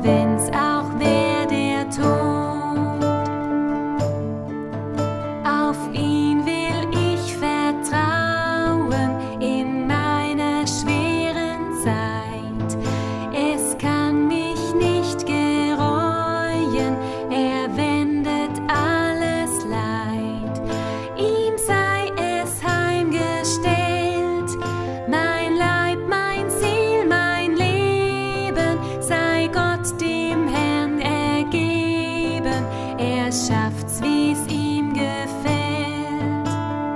wenn's auch wär der Tod. Auf ihn will ich vertrauen in meiner schweren Zeit. Es kann mich nicht gereuen, er wendet alles Leid. Ihm sei es heimgestellt, mein Leib, mein Ziel, mein Leben, sei Gott dem Herrn ergeben, er schafft's, wie's ihm gefällt.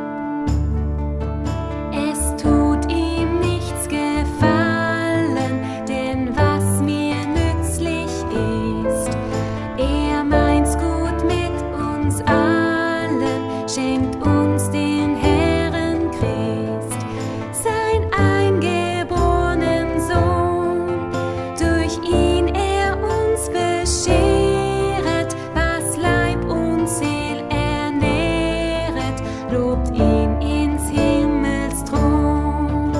Es tut ihm nichts gefallen, denn was mir nützlich ist, er meint's gut mit uns allen, schenkt uns den Herren Christ, sein eingeborenen Sohn, durch ihn er uns bescheret, was Leib und Seel ernähret, lobt ihn ins Himmels Thron.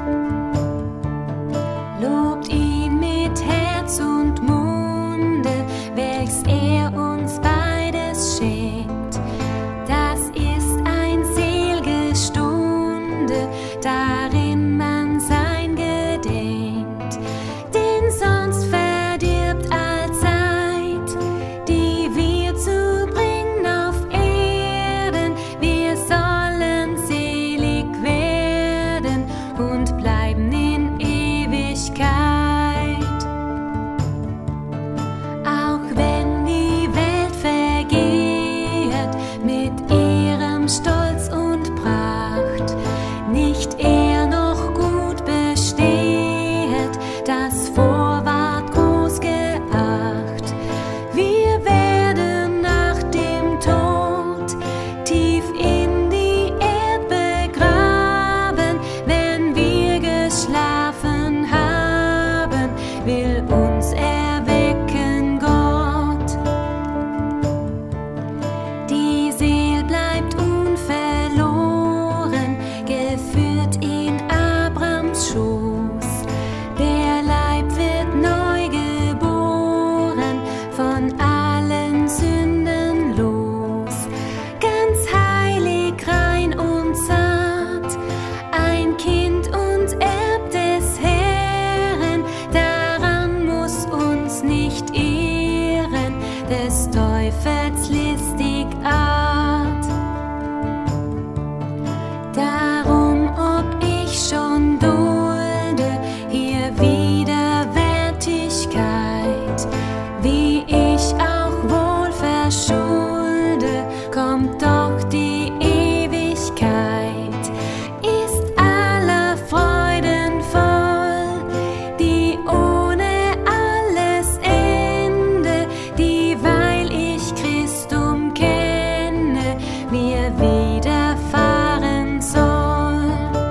Lobt ihn mit Herz und Munde, welches er uns beides schenkt. Das ist ein sel'ge Stunde, darin man sein gedenkt. Denn sonst verdirbt all Zeit, die wir zubringen auf Erden. Wir sollen selig werden und bleiben in Ewigkeit. Auch wenn die Welt vergeht mit ihrem Stolz und Pracht, nicht er noch gut bestehet, das Vorwart groß geacht. Wir werden nach dem Tod tief in die Erd begraben, wenn wir geschlafen haben, will uns erwecken Gott. Die Seel bleibt unverloren, geführt in Abrams Schoß. Der Leib wird neu geboren, von allen Sünden los. Ganz heilig, rein und zart, ein Kind und Erb des Herren, daran muss uns nicht ehren, des Teufels listig Art. Darum, ob ich schon dulde hier Widerwärtigkeit, wie ich auch wohl verschulde, kommt doch die Ewigkeit, ist aller Freuden voll, die ohne alles Ende, dieweil ich Christum kenne, mir widerfahren soll.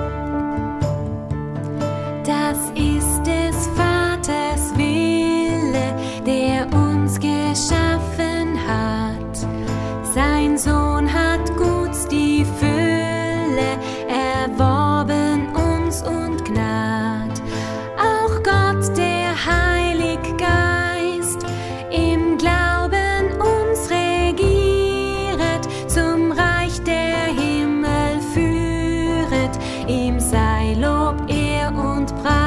Das ist des Vaters Wille, der uns geschaffen hat. Sein Sohn hat Guts die Fülle, erworben uns und Gnad. Auch Gott, der Heilig Geist, im Glauben uns regieret, zum Reich der Himmel führet, ihm sei Lob, Ehr und Preis.